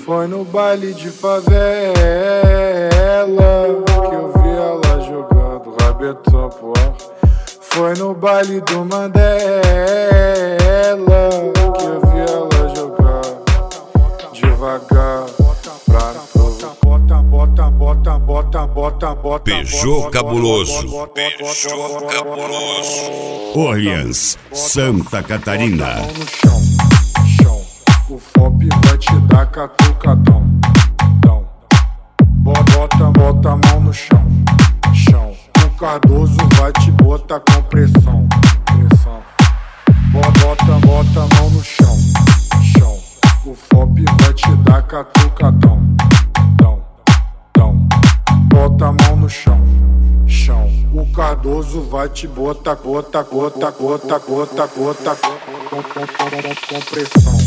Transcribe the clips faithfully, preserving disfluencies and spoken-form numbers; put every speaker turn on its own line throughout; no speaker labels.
Foi no baile de favela que eu vi ela jogando rabetão pro ar. Foi no baile do Mandela que eu vi ela jogar devagar pra provar. Bota, bota, bota, bota, bota, bota.
Peugeot Cabuloso. Peugeot Cabuloso. Orleans, Santa Catarina.
O F O P vai te dar catucadão. Bota, bota a mão no chão, chão. O Cardoso vai te botar com pressão, pressão. Bota, bota a mão no chão, chão. O F O P vai te dar catucadão. Bota a mão no chão, chão. O Cardoso vai te botar, gota, gota, gota, gota, gota, com, com, com, com pressão.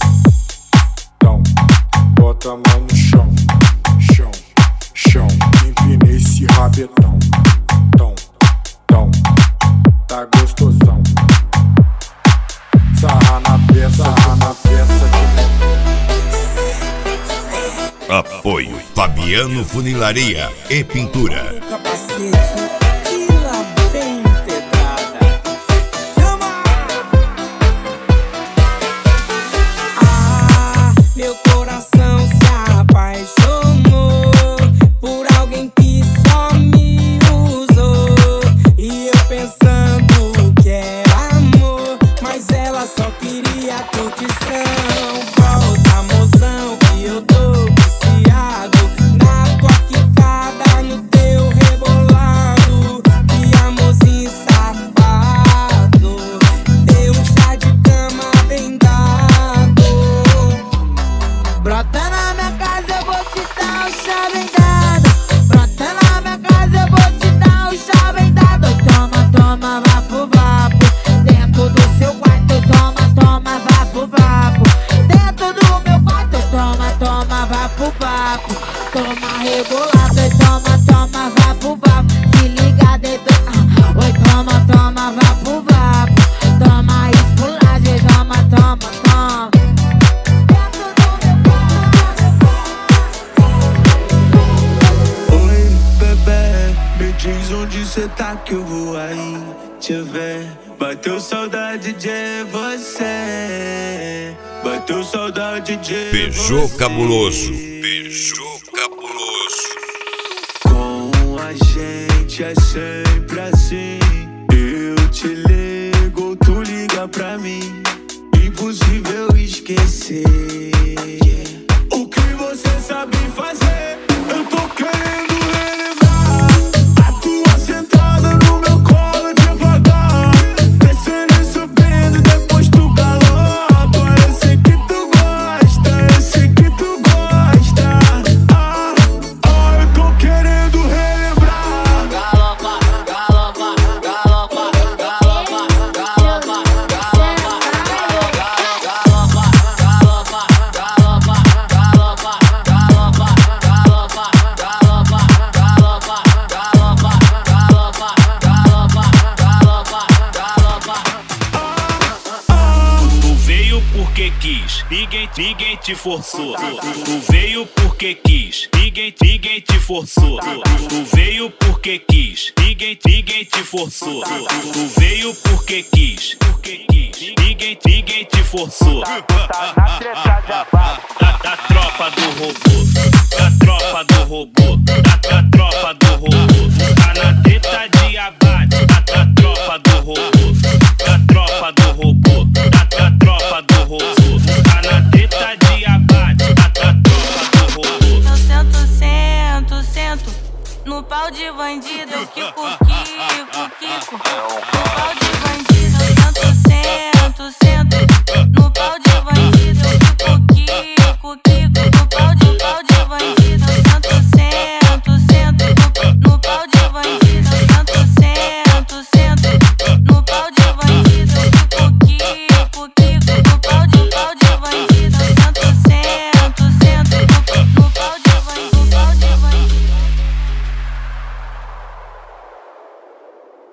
Bota a mão no chão, chão, chão. Empinei esse rabetão, tão, tão. Tá gostosão. Sarra na peça, sarra na peça que...
Apoio Fabiano Funilaria e Pintura.
Toma rebolado, oi, toma, toma, vá pro vapo. Se liga, dedo, ah, oi, toma, toma, vá pro vapo. Toma esculagem, toma, toma, toma.
Oi, bebê, me diz onde cê tá que eu vou aí te ver. Bateu saudade de você, bateu saudade de
Peugeot
você.
Cabuloso. Peugeot Cabuloso.
Com a gente é sempre assim. Eu te ligo, tu liga pra mim. Impossível esquecer. O que você sabe fazer, eu tô querendo relembrar. A tua sentada no meu colo devagar, descendo e subindo, depois tu galopa. Eu sei que tu gosta, eu sei que tu gosta. Ah, ah, eu tô querendo relembrar.
Galopa, galopa, galopa, galopa, galopa, galopa, galopa, galopa, galopa, galopa, galopa, galopa, galopa, galopa, galopa, galopa, galopa, galopa, galopa.
Tu veio porque quis, ninguém, ninguém te forçou. Tu veio porque quis, ninguém, ninguém te forçou. Tu veio porque quis, ninguém, ninguém te forçou. Tu veio porque quis, porque quis, ninguém, ninguém te forçou. Da, da tropa do robô, da tropa do robô.